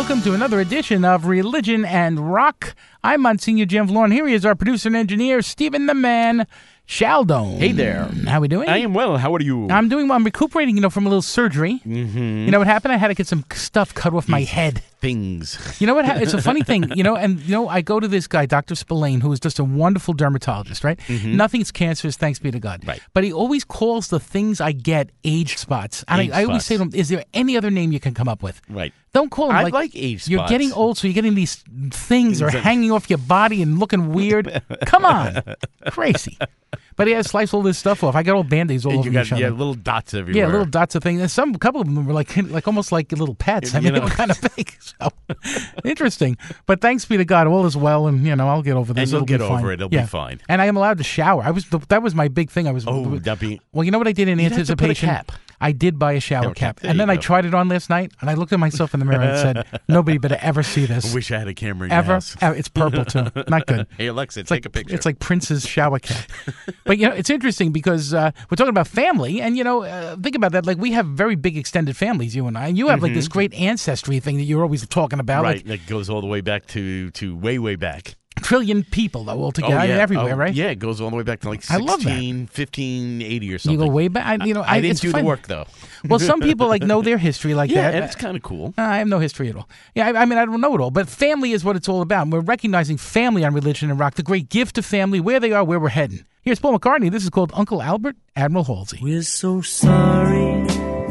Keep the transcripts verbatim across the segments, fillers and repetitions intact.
welcome to another edition of Religion and Rock. I'm Monsignor Jim Vlorn. Here he is, our producer and engineer, Stephen the Man Shaldone. Hey there. How we doing? I am well. How are you? I'm doing well. I'm recuperating, you know, from a little surgery. Mm-hmm. You know what happened? I had to get some stuff cut off my head. Things. You know what? Ha- it's a funny thing, you know, and, you know, I go to this guy, Doctor Spillane, who is just a wonderful dermatologist, right? Mm-hmm. Nothing's cancerous, thanks be to God. Right. But he always calls the things I get age spots. And Age I, I always spots. say to him, is there any other name you can come up with? Right. Don't call them I like, like age you're spots. getting old, so you're getting these things that are Things that- hanging off your body and looking weird. Come on. Crazy. But he had to slice all this stuff off. I got all Band-Aids all And over you me. got Sheldon. yeah, little dots everywhere. Yeah, little dots of things. And some, a couple of them were like, like almost like little pets. I You mean, they know. were kind of big. So interesting. But thanks be to God, all is well, and you know, I'll get over this. And you'll It'll get be over fine. it. It'll Yeah. be fine. And I am allowed to shower. I was that was my big thing. I was Oh, that be well. You know what I did in You'd have to put a anticipation? cap. I did buy a shower Shower cap. cap, There and you then I go. tried it on last night, and I looked at myself in the mirror and said, "Nobody better ever see this." I wish I had a camera in your Ever, house. ever. It's purple too. Not good. Hey Alexa, It's take like a picture. It's like Prince's shower cap. But you know, it's interesting because uh, we're talking about family, and you know, uh, think about that. Like we have very big extended families, you and I. And you have like this great ancestry thing that you're always talking about, right. like That goes all the way back to to way way back. trillion people though altogether, I mean, everywhere, Oh, right? Yeah, it goes all the way back to like I love that. sixteen, fifteen eighty or You something. go way back. I, you know, I, I, didn't it's do fun. the work though. Well, some people like know their history like Yeah, that. and it's kind of cool. Uh, I have no history at all. Yeah, I, I mean, I don't know it all, but family is what it's all about. And we're recognizing family on Religion and Rock, the great gift of family, where they are, where we're heading. Here's Paul McCartney. This is called Uncle Albert, Admiral Halsey. We're so sorry,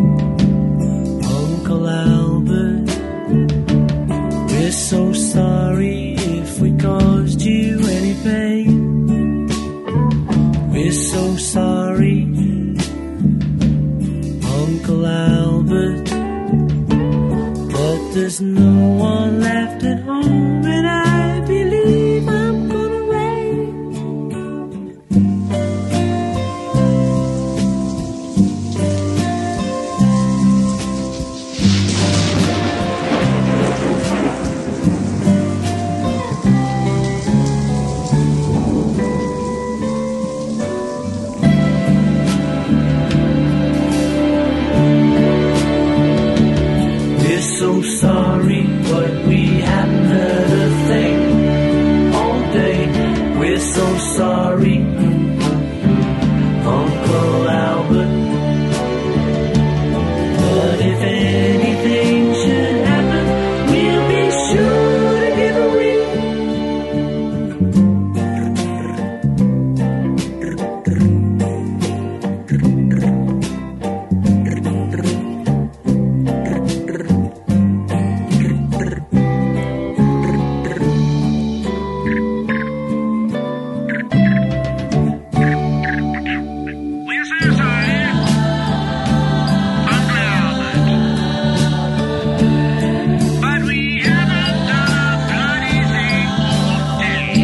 Uncle Albert. We're so sorry if we caused you any pain. We're so sorry, Uncle Albert. But there's no one left at home, and I believe I'm gonna rain. We're so sorry, but we haven't heard a thing all day. We're so sorry, Uncle Albert. But if anything should happen, we'll be sure to give a ring. We're so sorry, Uncle Albert. But we haven't done a bloody thing all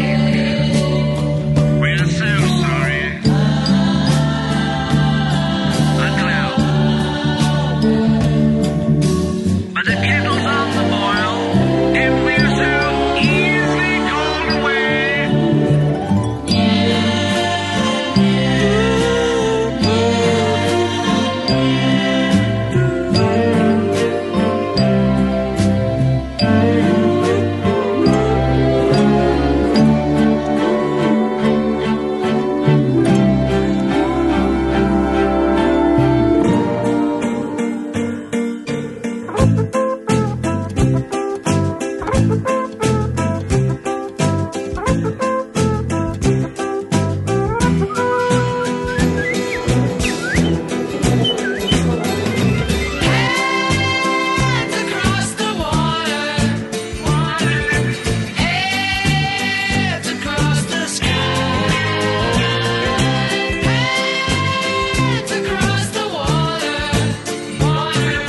day. We're so sorry, Uncle Albert. But the kettle's on the boil, and we're so easily called away. Hands across the water, water. Heads across the sky. Hands across the water, water.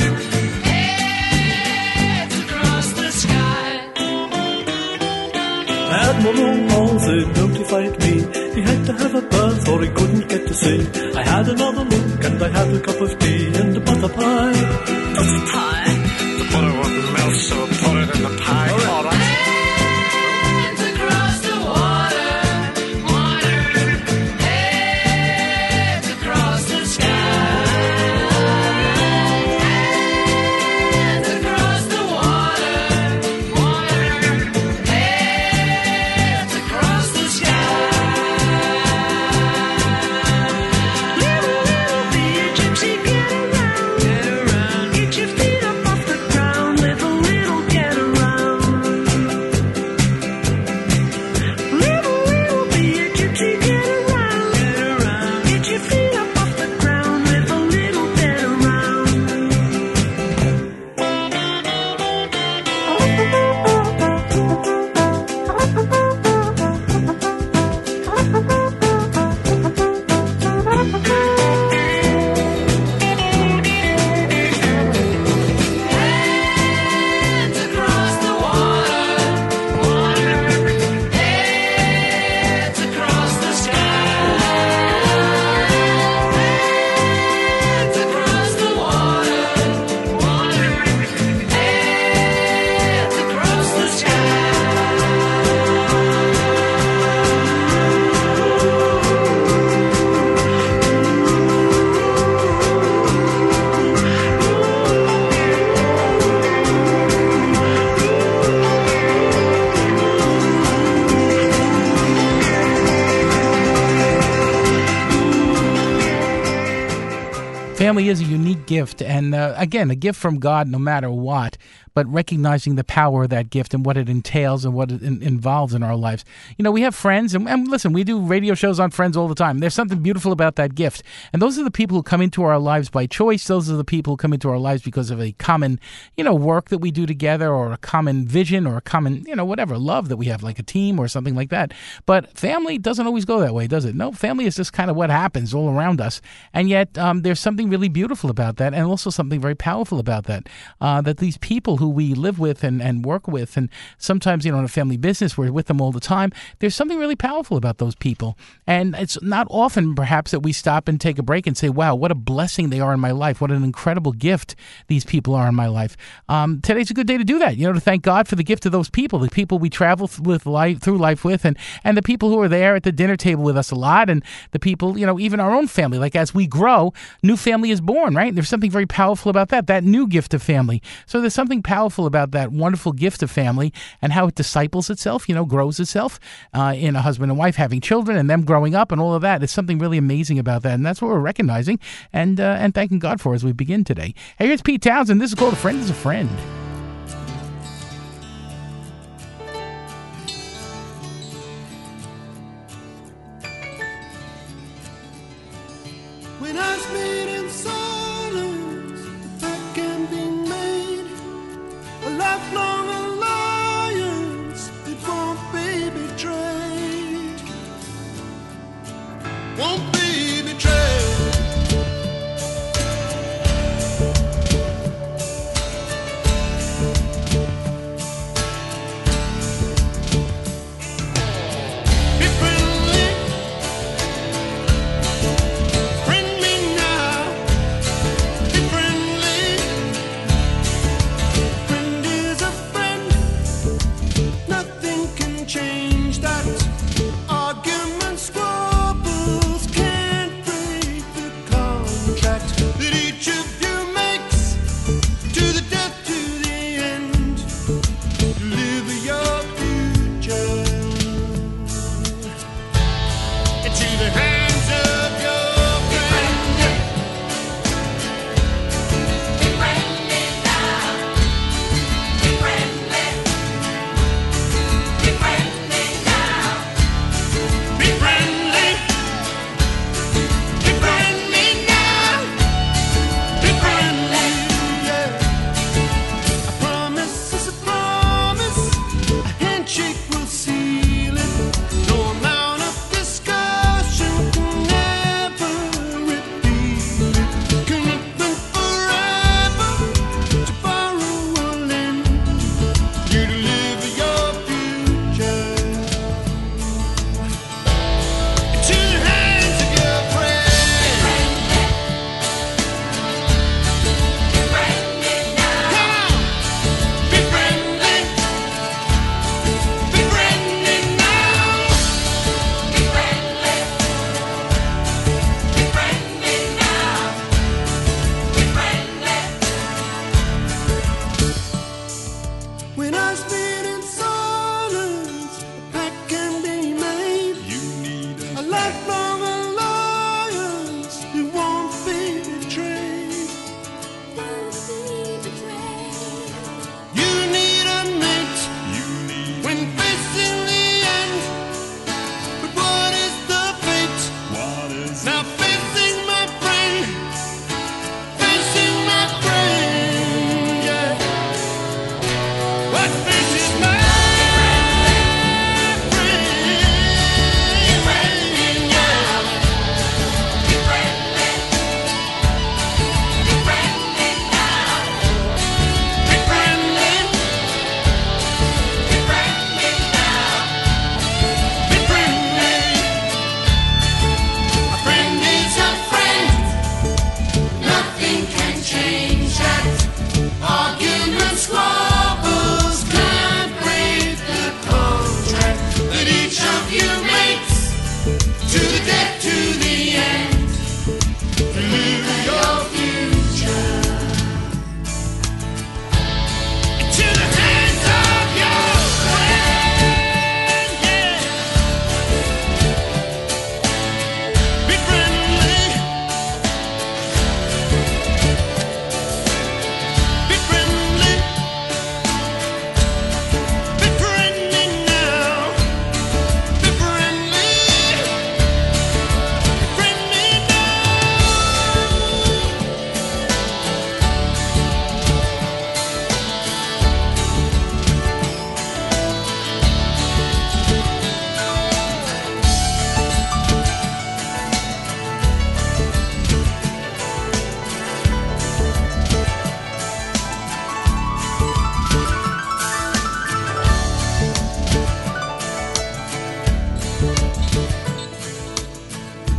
Heads across the sky. Admiral Halsey notified me he had to have a bath or he couldn't get to sea. I had another look and I had a cup of tea and a butter pie. Butter pie? The butter wouldn't melt, so put it in the pie. All right. Hands across the water, water. Heads across the sky. Hands across the water, Family is a unique gift, and uh, again, a gift from God no matter what, but recognizing the power of that gift and what it entails and what it in- involves in our lives. You know, we have friends, and, and listen, we do radio shows on friends all the time. There's something beautiful about that gift, and those are the people who come into our lives by choice. Those are the people who come into our lives because of a common, you know, work that we do together, or a common vision, or a common, you know, whatever, love that we have, like a team or something like that. But family doesn't always go that way, does it? No, family is just kind of what happens all around us, and yet um, there's something really beautiful about that, and also something very powerful about that, uh, that these people who we live with and, and work with, and sometimes, you know, in a family business, we're with them all the time, there's something really powerful about those people. And it's not often, perhaps, that we stop and take a break and say, wow, what a blessing they are in my life. What an incredible gift these people are in my life. Um, today's a good day to do that, you know, to thank God for the gift of those people, the people we travel with life, through life with, and, and the people who are there at the dinner table with us a lot, and the people, you know, even our own family. Like, as we grow, new family is born, right? There's something very powerful about that, that new gift of family. So there's something powerful about that wonderful gift of family and how it disciples itself, you know, grows itself uh, in a husband and wife having children and them growing up and all of that. There's something really amazing about that, and that's what we're recognizing and uh, and thanking God for as we begin today. Hey, here's Pete Townsend. This is called A Friend is a Friend. When I speak in silence, that can be made a lifelong alliance. It won't be betrayed. Won't be betrayed.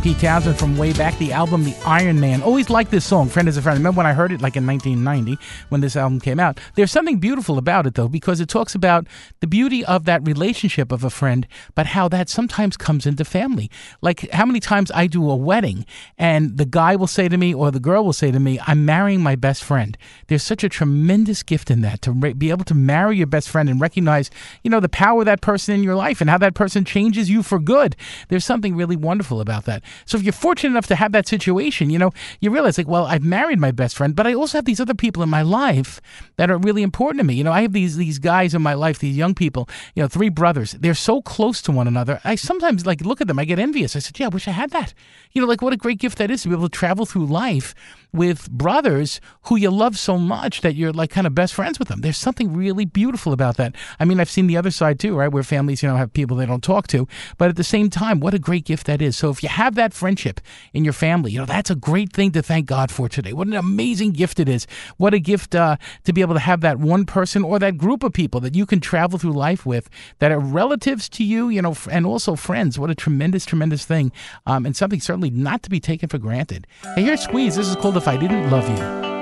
Pete Townsend from way back, the album The Iron Man. Always liked this song, Friend is a Friend. I remember when I heard it like in nineteen ninety when this album came out. There's something beautiful about it, though, because it talks about the beauty of that relationship of a friend, but how that sometimes comes into family. Like how many times I do a wedding and the guy will say to me or the girl will say to me, I'm marrying my best friend. There's such a tremendous gift in that, to re- be able to marry your best friend and recognize, you know, the power of that person in your life and how that person changes you for good. There's something really wonderful about that. So if you're fortunate enough to have that situation, you know, you realize like, well, I've married my best friend, but I also have these other people in my life that are really important to me. You know, I have these these guys in my life, these young people, you know, three brothers. They're so close to one another. I sometimes like look at them, I get envious. I said, yeah, I wish I had that. You know, like what a great gift that is to be able to travel through life with brothers who you love so much that you're like kind of best friends with them. There's something really beautiful about that. I mean, I've seen the other side too, right? Where families, you know, have people they don't talk to, but at the same time, what a great gift that is. So if you have that friendship in your family, you know, that's a great thing to thank God for today. What an amazing gift it is. What a gift uh, to be able to have that one person or that group of people that you can travel through life with that are relatives to you, you know, and also friends. What a tremendous, tremendous thing. Um, and something certainly not to be taken for granted. Hey, here's Squeeze. This is called If I Didn't Love You.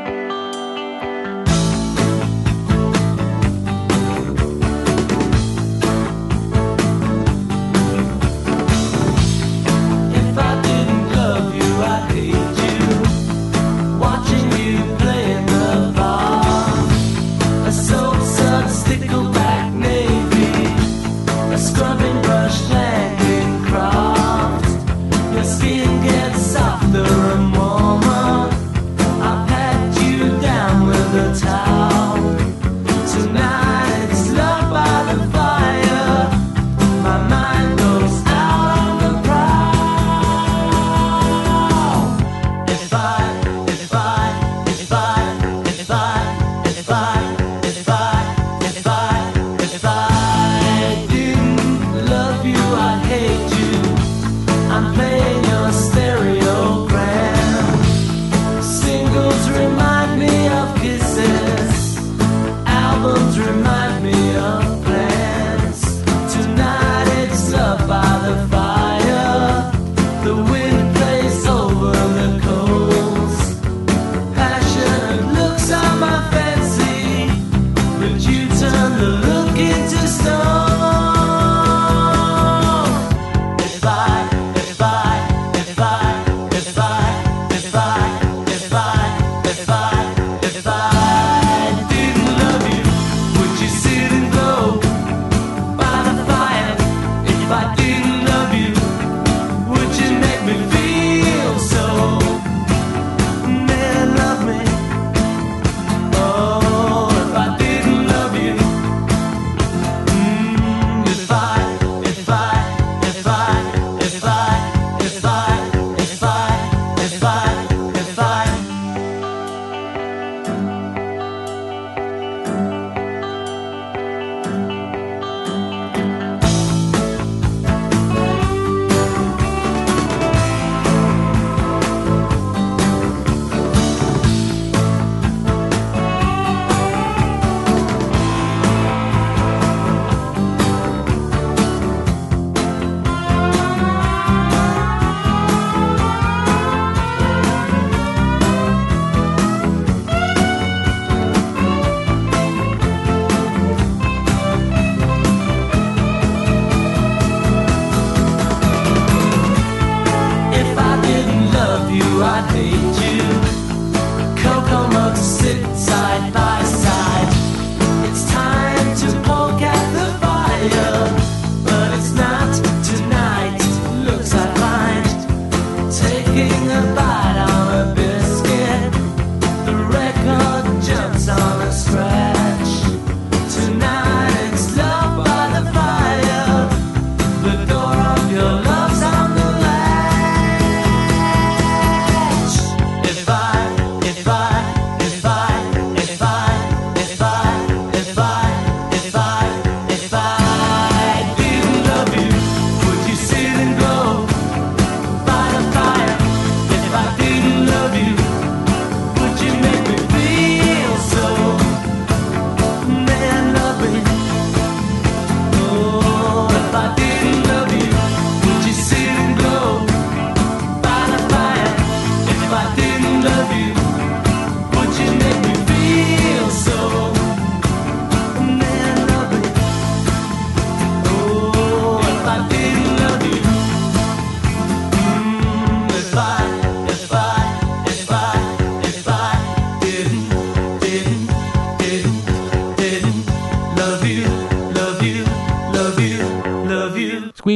Love you.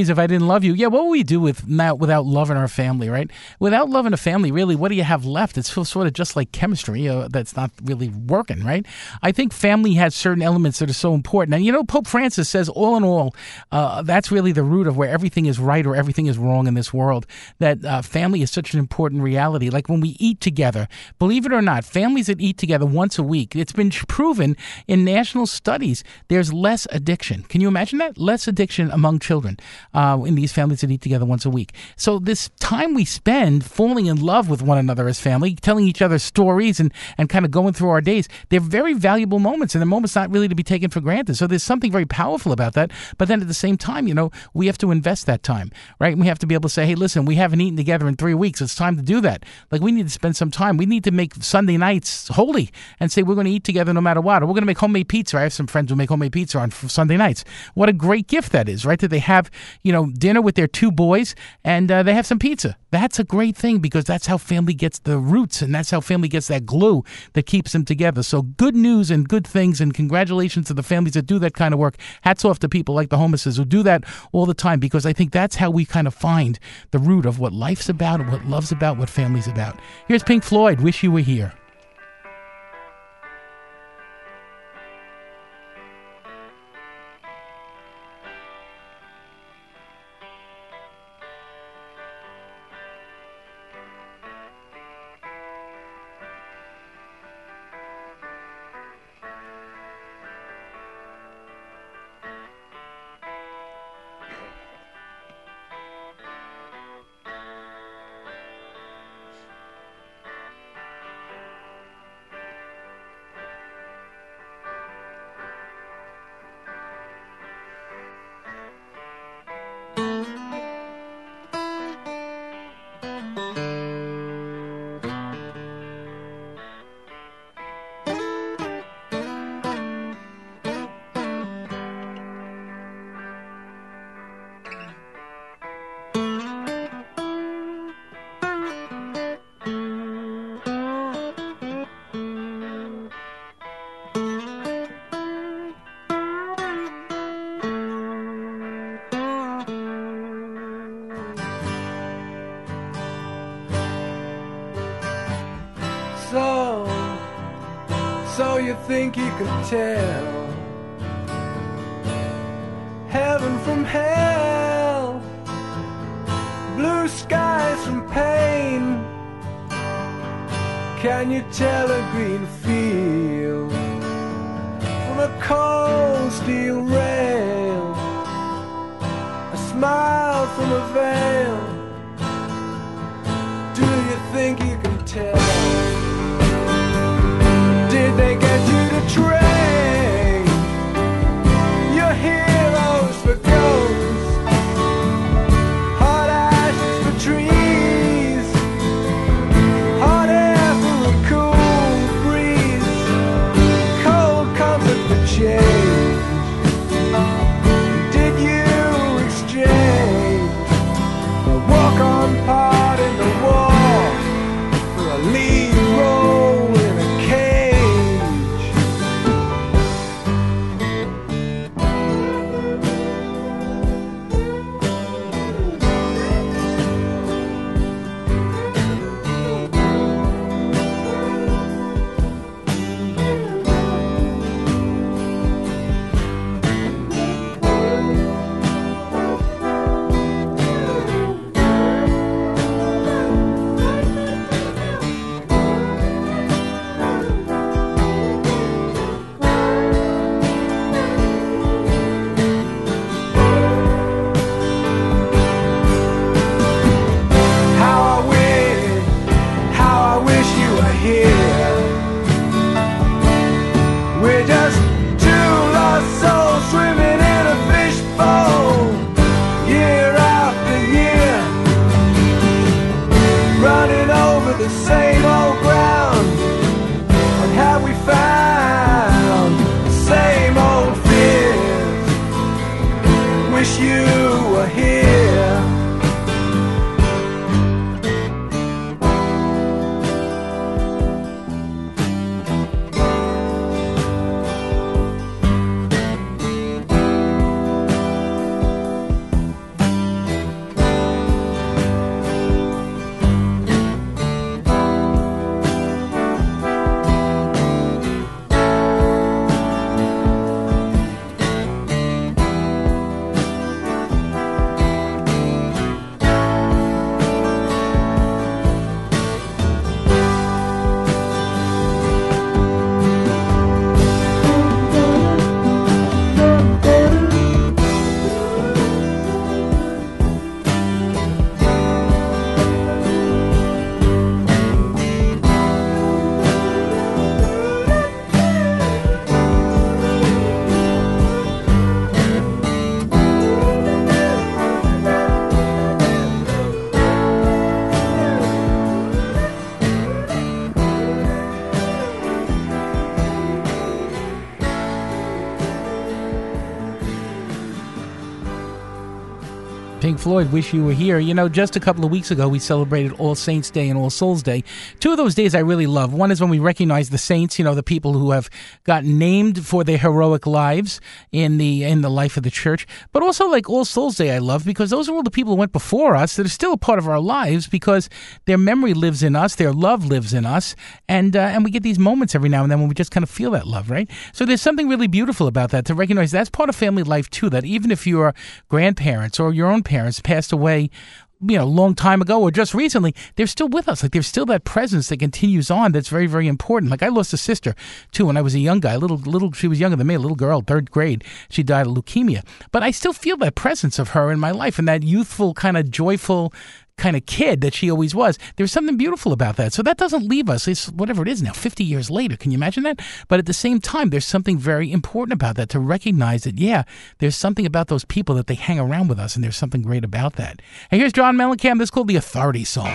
James, if I didn't love you, yeah, what would we do with not, without loving our family, right? Without loving a family, really, what do you have left? It's sort of just like chemistry uh, that's not really working, right? I think family has certain elements that are so important. And, you know, Pope Francis says, all in all, uh, that's really the root of where everything is right or everything is wrong in this world, that uh, family is such an important reality. Like when we eat together, believe it or not, families that eat together once a week, it's been proven in national studies, there's less addiction. Can you imagine that? Less addiction among children uh, in these families that eat together once a week. So this time we spend falling in love with one another as family, telling each other stories and, and kind of going through our days, they're very valuable moments, and they're moments not really to be taken for granted. So there's something very powerful about that. But then at the same time, you know, we have to invest that time, right? We have to be able to say, hey, listen, we haven't eaten together in three weeks. It's time to do that. Like, we need to spend some time. We need to make Sunday nights holy and say we're going to eat together no matter what. Or we're going to make homemade pizza. I have some friends who make homemade pizza on Sunday nights. What a great gift that is, right? That they have, you know, dinner with their two boys and uh, they have some pizza. That's a great thing, because that's how family gets the roots, and that's how family gets that glue that keeps them together. So good news and good things, and congratulations to the families that do that kind of work. Hats off to people like the Holmeses who do that all the time, because I think that's how we kind of find the root of what life's about and what love's about, what family's about. Here's Pink Floyd, Wish You Were Here. So, so you think you can tell heaven from hell, blue skies from pain? Can you tell a green field from a cold steel rail, a smile from a veil? Do you think you can tell? Did they get you to trade your heroes for ghosts, hot ashes for trees, hot air for a cool breeze, cold comfort for change? Did you exchange a walk-on part in the war for a lead role in a Pink Floyd, Wish You Were Here. You know, just a couple of weeks ago, we celebrated All Saints Day and All Souls Day. Two of those days I really love. One is when we recognize the saints, you know, the people who have gotten named for their heroic lives in the in the life of the church. But also, like All Souls Day, I love because those are all the people who went before us that are still a part of our lives because their memory lives in us, their love lives in us, and uh, and we get these moments every now and then when we just kind of feel that love, right? So there's something really beautiful about that, to recognize that's part of family life too, that even if your grandparents or your own parents passed away, you know, a long time ago or just recently, they're still with us. Like there's still that presence that continues on that's very, very important. Like I lost a sister too when I was a young guy, a little, little, she was younger than me, a little girl, third grade. She died of leukemia. But I still feel that presence of her in my life and that youthful, kind of joyful kind of kid that she always was. There's something beautiful about that. So that doesn't leave us. It's whatever it is now, fifty years later. Can you imagine that? But at the same time, there's something very important about that, to recognize that, yeah, there's something about those people that they hang around with us, and there's something great about that. And here's John Mellencamp. This is called The Authority Song.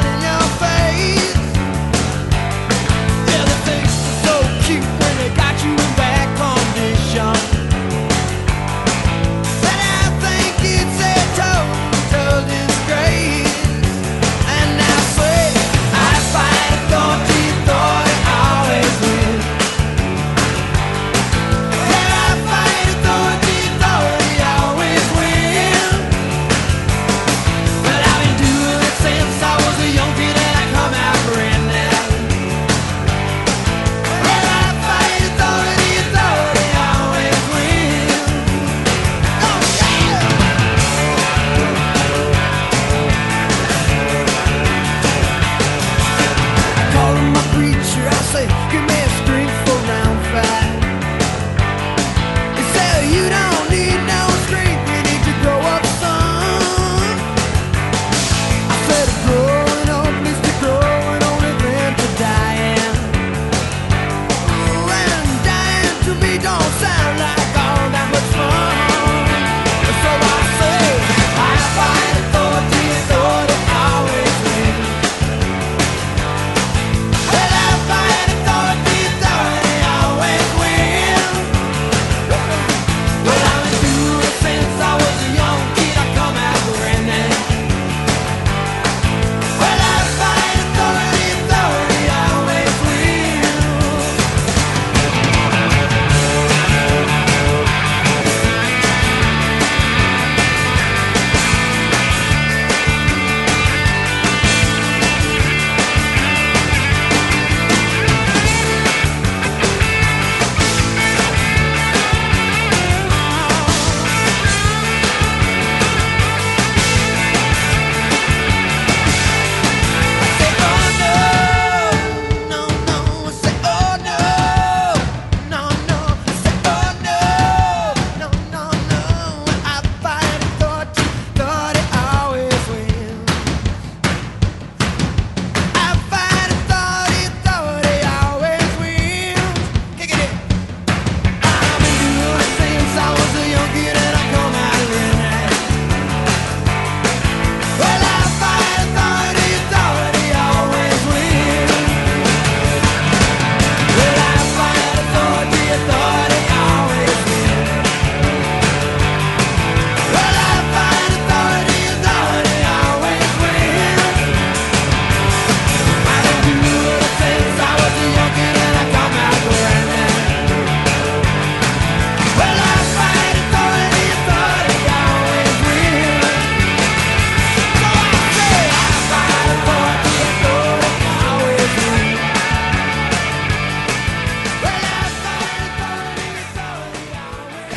Got you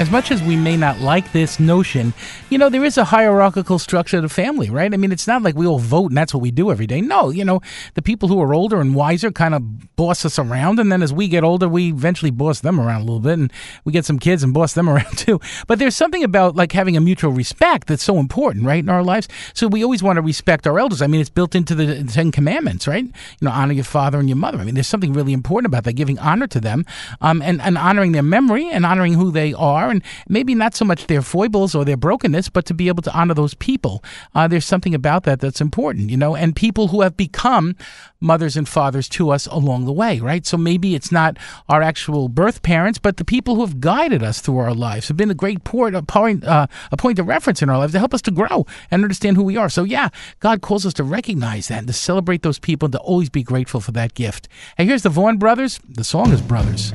as much as we may not like this notion, you know, there is a hierarchical structure of the family, right? I mean, it's not like we all vote and that's what we do every day. No, you know, the people who are older and wiser kind of boss us around, and then as we get older, we eventually boss them around a little bit, and we get some kids and boss them around too. But there's something about like having a mutual respect that's so important, right, in our lives. So we always want to respect our elders. I mean, it's built into the Ten Commandments, right? You know, honor your father and your mother. I mean, there's something really important about that, giving honor to them, um, and, and honoring their memory and honoring who they are, and maybe not so much their foibles or their brokenness, but to be able to honor those people. Uh, there's something about that that's important, you know, and people who have become mothers and fathers to us along the way, right? So maybe it's not our actual birth parents, but the people who have guided us through our lives, have been a great port, a point, uh, a point of reference in our lives to help us to grow and understand who we are. So yeah, God calls us to recognize that and to celebrate those people and to always be grateful for that gift. And here's the Vaughan Brothers. The song is Brothers.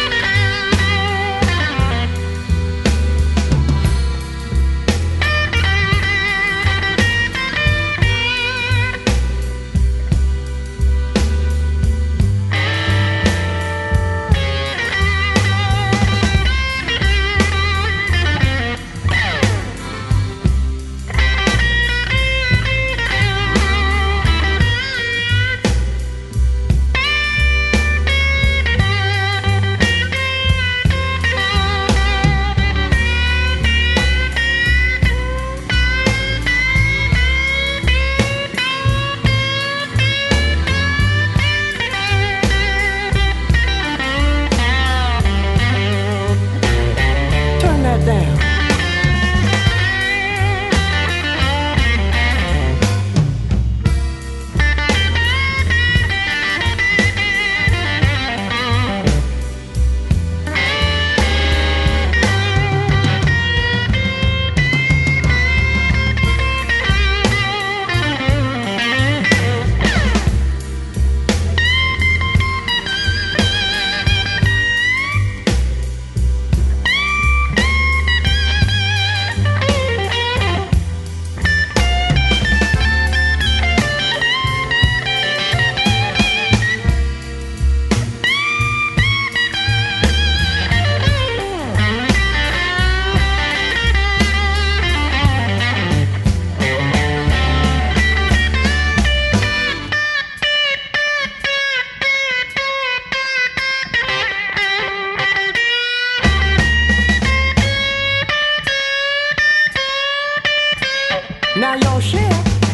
Now your share.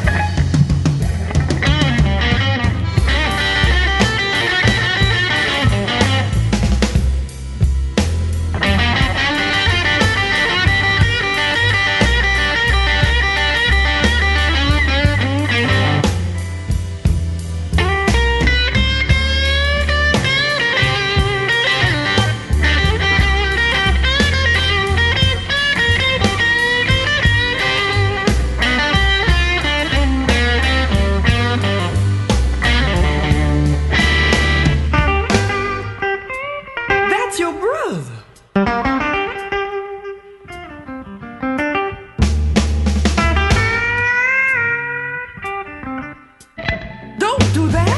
Your brother. Don't do that.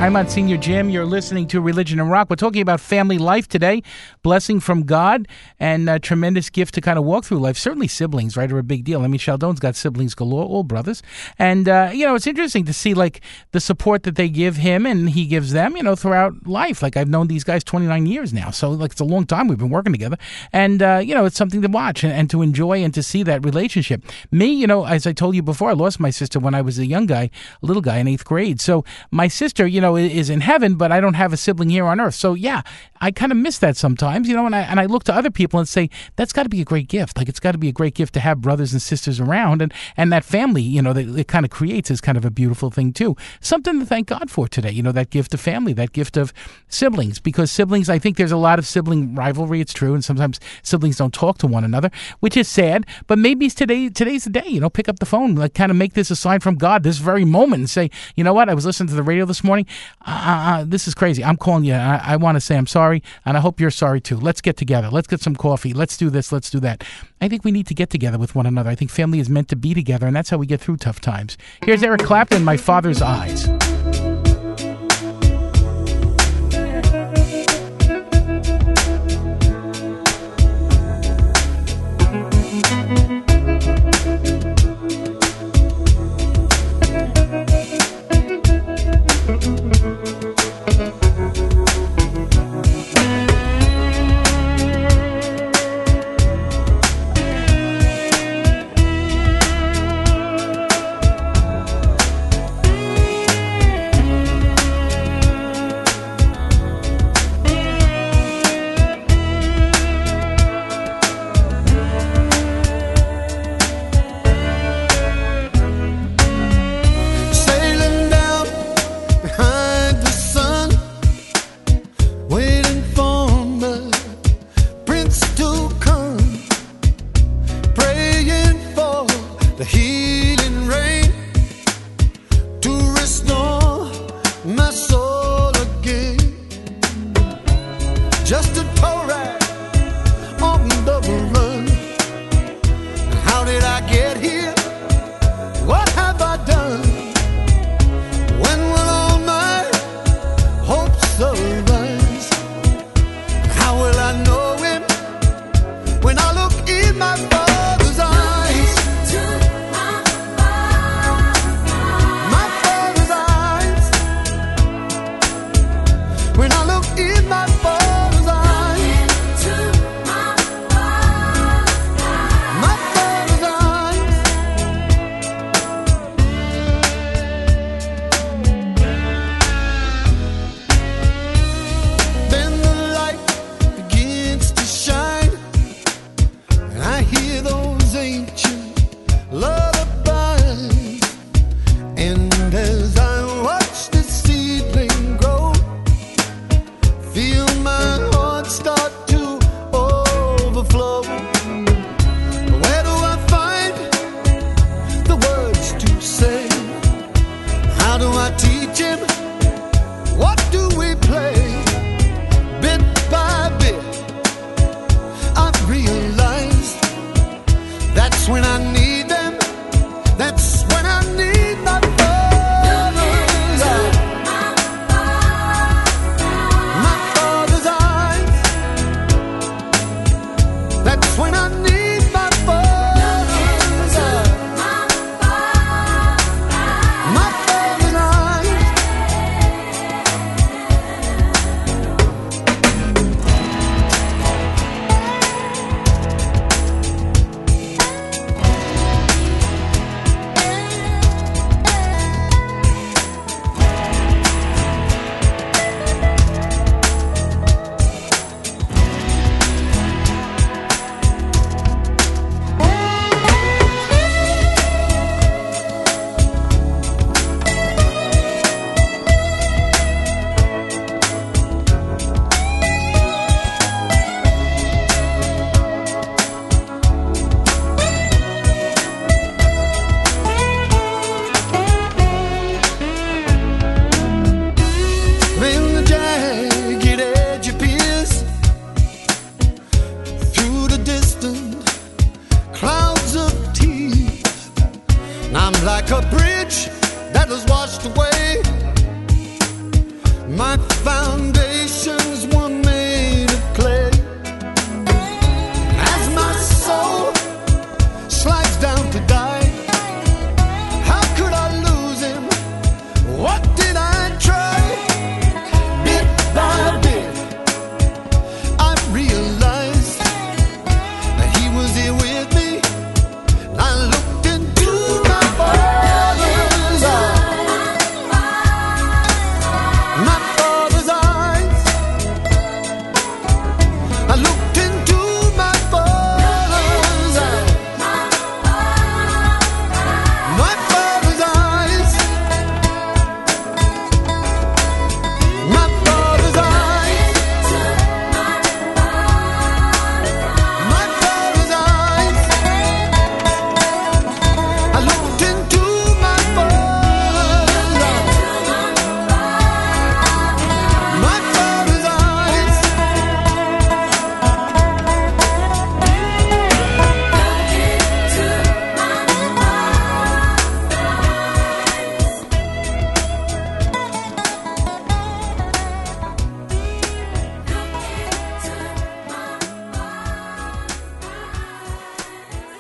I'm Monsignor Jim. You're listening to Religion and Rock. We're talking about family life today, blessing from God, and a tremendous gift to kind of walk through life. Certainly siblings, right, are a big deal. I mean, Sheldon's got siblings galore, all brothers. And, uh, you know, it's interesting to see, like, the support that they give him and he gives them, you know, throughout life. Like, I've known these guys twenty-nine years now. So, like, it's a long time we've been working together. And, uh, you know, it's something to watch and, and to enjoy and to see that relationship. Me, you know, as I told you before, I lost my sister when I was a young guy, a little guy in eighth grade. So my sister, you know, is in heaven, but I don't have a sibling here on earth. So yeah, I kind of miss that sometimes, you know, and I and I look to other people and say, that's got to be a great gift. Like, it's got to be a great gift to have brothers and sisters around, and, and that family, you know, that it kind of creates is kind of a beautiful thing too. Something to thank God for today, you know, that gift of family, that gift of siblings, because siblings, I think there's a lot of sibling rivalry, it's true, and sometimes siblings don't talk to one another, which is sad, but maybe it's today, today's the day, you know, pick up the phone, like kind of make this a sign from God this very moment and say, you know what, I was listening to the radio this morning, uh, uh, this is crazy, I'm calling you, I, I want to say I'm sorry, and I hope you're sorry too. Let's get together, let's get some coffee, let's do this, let's do that. I think we need to get together with one another. I think family is meant to be together, and that's how we get through tough times. Here's Eric Clapton, My Father's Eyes.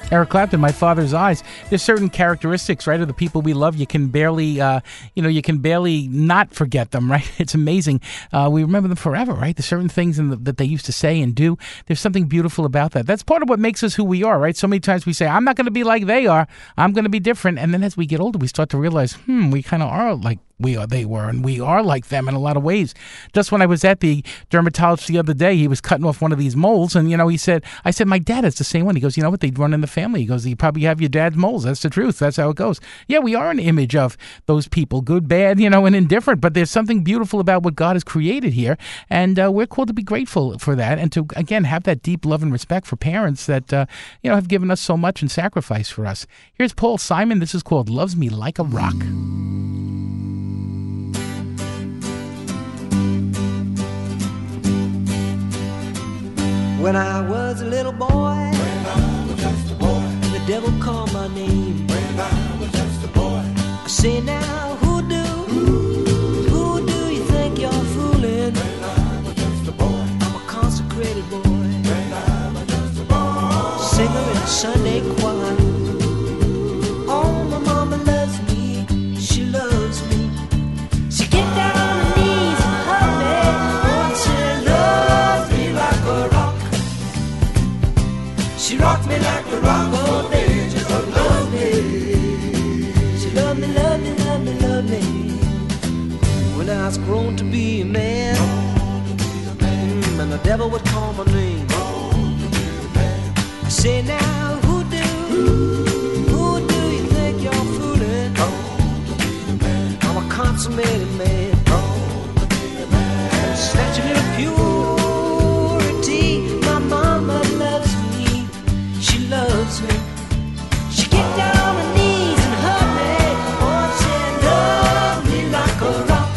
Eric Clapton, My Father's Eyes. There's certain characteristics, right, of the people we love. You can barely, uh, you know, you can barely not forget them, right? It's amazing. Uh, we remember them forever, right? There's certain things in the, that they used to say and do. There's something beautiful about that. That's part of what makes us who we are, right? So many times we say, I'm not going to be like they are. I'm going to be different. And then as we get older, we start to realize, hmm, we kind of are like we are, they were, and we are like them in a lot of ways. Just when I was at the dermatologist the other day, he was cutting off one of these moles, and, you know, he said, I said, my dad is the same one. He goes, you know what, they run in the family. He goes, you probably have your dad's moles. That's the truth. That's how it goes. Yeah, we are an image of those people, good, bad, you know, and indifferent, but there's something beautiful about what God has created here, and uh, we're called to be grateful for that, and to, again, have that deep love and respect for parents that, uh, you know, have given us so much and sacrificed for us. Here's Paul Simon. This is called Loves Me Like a Rock. When I was a little boy, when I was just a boy, and the devil called my name. When I was just a boy, I say now, who do, who, who do you think you're fooling? When I was just a boy, I'm a consecrated boy. When I was just a boy, singer in the Sunday choir. Oh, my mama loves me, she loves me. She get down on her knees and hug me. Oh, she loves me like a rock. She rocked me like a rock all day, just to love me. She loved me, loved me, loved me, loved me. When I was grown to be a man, mm, and the devil would call my name, I say now, who do, who do you think you're fooling? I'm a consummated man, snatch a little purity. My mama loves me, she loves me. She get down on her knees and hug me. Oh, she loved me like a rock.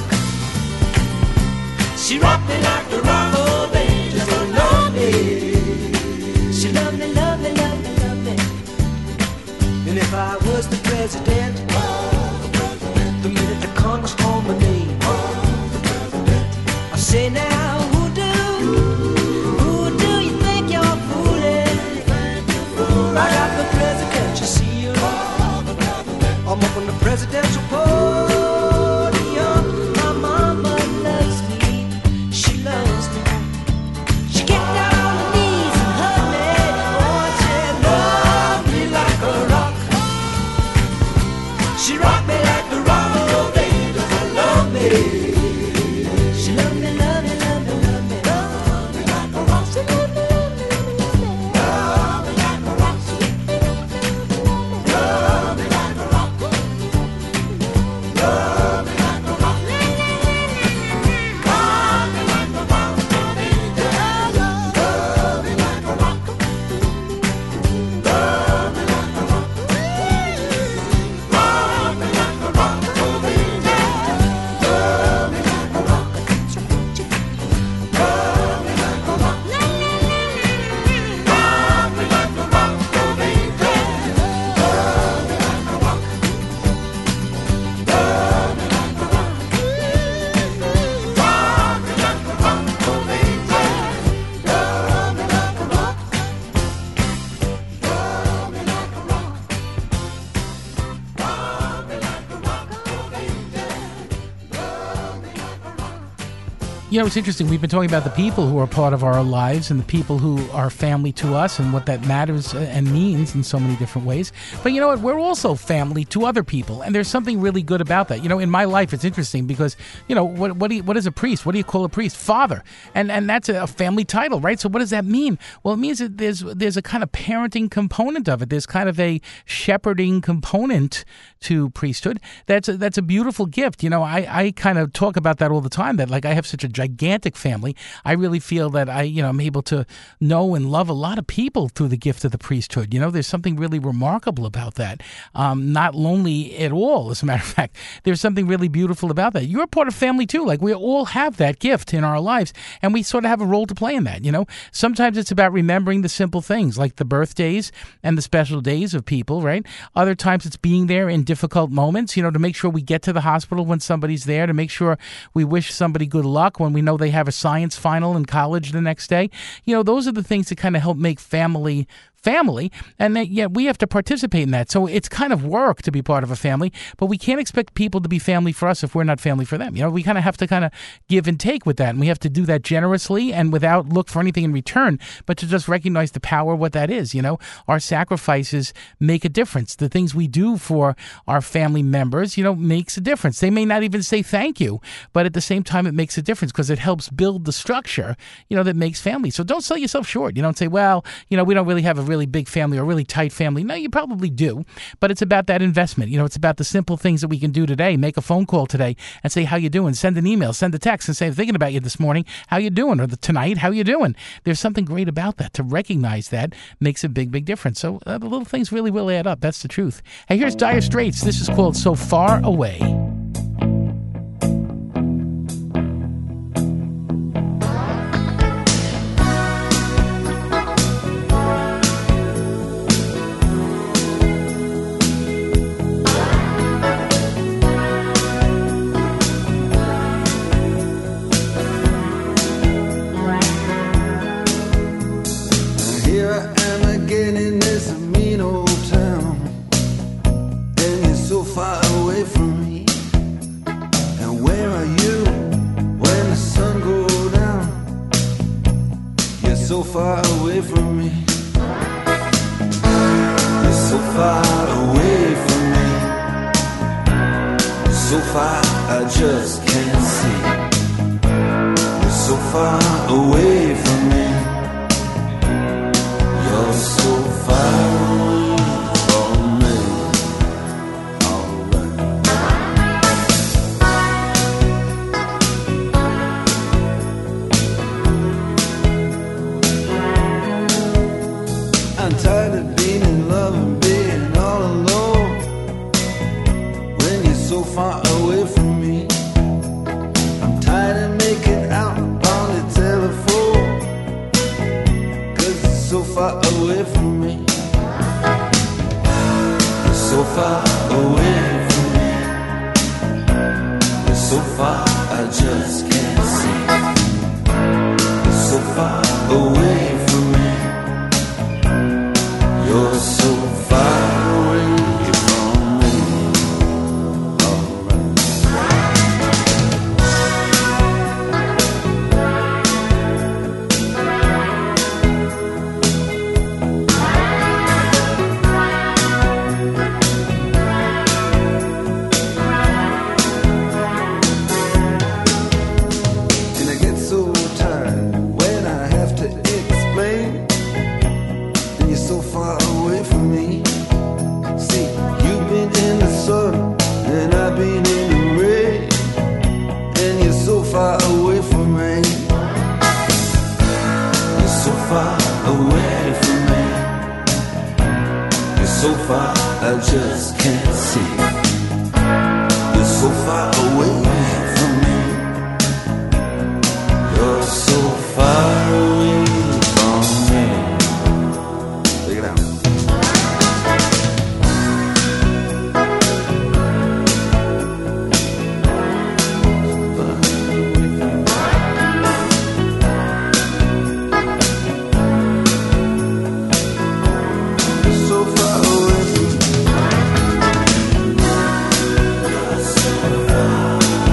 She rocked me like a rock, oh baby, just to love me. She loved me, loved me, loved me, loved me. And if I was the president, the minute the Congress called my name, I say now, who do, who do you think you're fooling? Right out the presidential seal, I'm up on the presidential podium. My mama loves me, she loves me. She get down on her knees and hug me. Oh, she loved me like a rock. She rocked me like a rock, oh baby, just to love me. She loved me, loved me, loved me, loved me. Love me like a rock. She loved me, loved me, loved me, loved me. Love me like a rock. Love me like a rock. Love me like a rock. Love me like a rock, oh baby. Love me like a rock. Love me like a rock. Love me like a rock, oh baby. Love me like a rock. Love me like a rock. Love me like a rock, oh baby. Love me like a rock. Love me like a rock. Love me like a rock, oh baby. Love me like a rock. Love me like a rock. Love me like a rock, oh baby. Love me like a rock. You know, it's interesting. We've been talking about the people who are part of our lives and the people who are family to us and what that matters and means in so many different ways. But you know what? We're also family to other people, and there's something really good about that. You know, in my life, it's interesting because, you know, what what, do you, what is a priest? What do you call a priest? Father. And and that's a family title, right? So what does that mean? Well, it means that there's there's a kind of parenting component of it. There's kind of a shepherding component to priesthood. That's a, that's a beautiful gift. You know, I, I kind of talk about that all the time, that like I have such a gigantic family. I really feel that I, you know, I'm able to know and love a lot of people through the gift of the priesthood. You know, there's something really remarkable about that. Um, not lonely at all, as a matter of fact. There's something really beautiful about that. You're a part of family too. Like we all have that gift in our lives, and we sort of have a role to play in that. You know, sometimes it's about remembering the simple things like the birthdays and the special days of people, right? Other times it's being there in difficult moments, you know, to make sure we get to the hospital when somebody's there, to make sure we wish somebody good luck when we know they have a science final in college the next day. You know, those are the things that kind of help make family family, and that, yet we have to participate in that. So it's kind of work to be part of a family, but we can't expect people to be family for us if we're not family for them. You know, we kind of have to kind of give and take with that, and we have to do that generously and without look for anything in return, but to just recognize the power of what that is. You know, our sacrifices make a difference. The things we do for our family members, you know, makes a difference. They may not even say thank you, but at the same time, it makes a difference because it helps build the structure, you know, that makes family. So don't sell yourself short. You don't say, well, you know, we don't really have a really big family or a really tight family. No, you probably do, but it's about that investment. You know, it's about the simple things that we can do today. Make a phone call today and say, how you doing? Send an email, send a text and say, I'm thinking about you this morning. How you doing? Or the, tonight, how you doing? There's something great about that. To recognize that makes a big, big difference. So uh, the little things really will add up. That's the truth. Hey, here's Dire Straits. This is called So Far Away. Here I am again in this mean old town, and you're so far away from me. And where are you when the sun goes down? You're so far away from me. You're so far away from me. So far I just can't see. You're so far away from me. You're so far away from me. Alright. I'm tired of being in love and being all alone when you're so far away from me. I'm tired of making out on the telephone, so far away from me. You're so far away from me. You're so far I just can't see. You're so far away from me. You're so far away from me. Alright. And I get so tired when I have to explain, and you're so far away from me. See, you've been in the sun and I've been in the rain, and you're so far away from me. You're so far away from me. You're so far I just can't see. You're so far away from me. You're so far away from me. Take it out. So far away from me. You're so far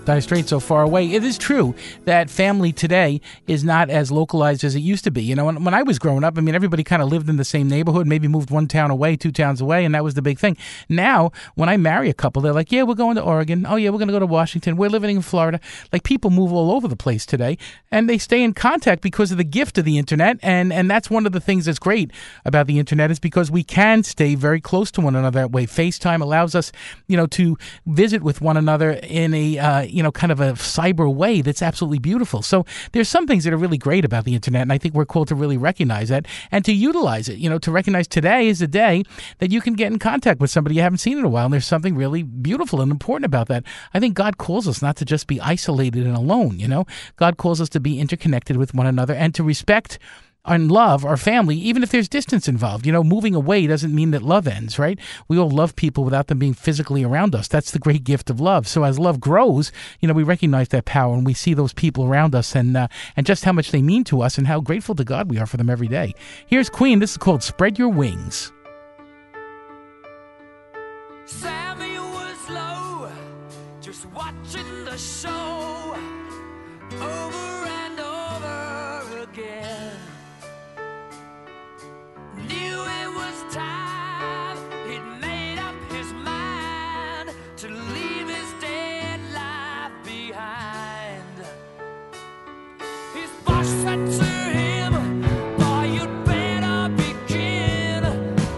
Dire Straits so far away. It is true that family today is not as localized as it used to be. You know, when, when I was growing up, I mean, everybody kind of lived in the same neighborhood, maybe moved one town away, two towns away, and that was the big thing. Now, when I marry a couple, they're like, yeah, we're going to Oregon. Oh, yeah, we're going to go to Washington. We're living in Florida. Like, people move all over the place today, and they stay in contact because of the gift of the internet, and, and that's one of the things that's great about the internet is because we can stay very close to one another that way. FaceTime allows us, you know, to visit with one another in a, uh, you know, kind of a cyber way that's absolutely beautiful. So there's some things that are really great about the internet, and I think we're called to really recognize that and to utilize it, you know, to recognize today is a day that you can get in contact with somebody you haven't seen in a while, and there's something really beautiful and important about that. I think God calls us not to just be isolated and alone, you know. God calls us to be interconnected with one another and to respect and love our family, even if there's distance involved. You know, moving away doesn't mean that love ends, right? We all love people without them being physically around us. That's the great gift of love. So as love grows, you know, we recognize that power and we see those people around us and uh, and just how much they mean to us and how grateful to God we are for them every day. Here's Queen. This is called Spread Your Wings. Sammy was low, just watching the show over and over again. Knew it was time, he'd made up his mind to leave his dead life behind. His boss said to him, boy, you'd better begin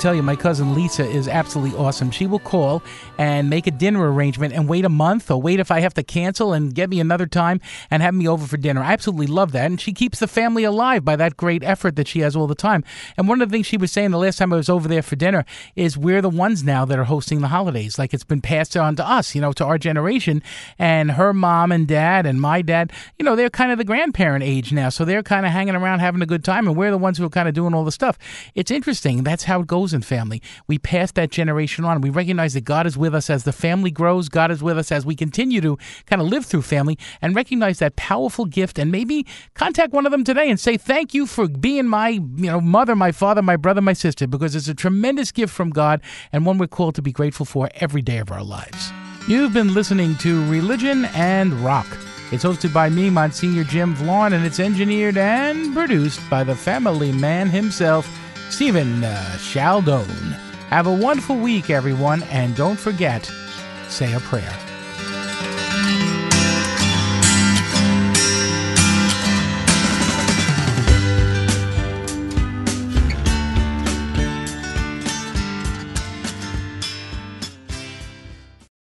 tell you, my cousin Lisa is absolutely awesome. She will call and make a dinner arrangement and wait a month or wait if I have to cancel and get me another time and have me over for dinner. I absolutely love that. And she keeps the family alive by that great effort that she has all the time. And one of the things she was saying the last time I was over there for dinner is we're the ones now that are hosting the holidays. Like it's been passed on to us, you know, to our generation. And her mom and dad and my dad, you know, they're kind of the grandparent age now. So they're kind of hanging around having a good time. And we're the ones who are kind of doing all the stuff. It's interesting. That's how it goes in family. We pass that generation on. We recognize that God is with us as the family grows. God is with us as we continue to kind of live through family and recognize that powerful gift and maybe contact one of them today and say, thank you for being my, you know, mother, my father, my brother, my sister, because it's a tremendous gift from God and one we're called to be grateful for every day of our lives. You've been listening to Religion and Rock. It's hosted by me, Monsignor Jim Vaughn, and it's engineered and produced by the family man himself, Stephen uh, Chaldone. Have a wonderful week, everyone, and don't forget, say a prayer.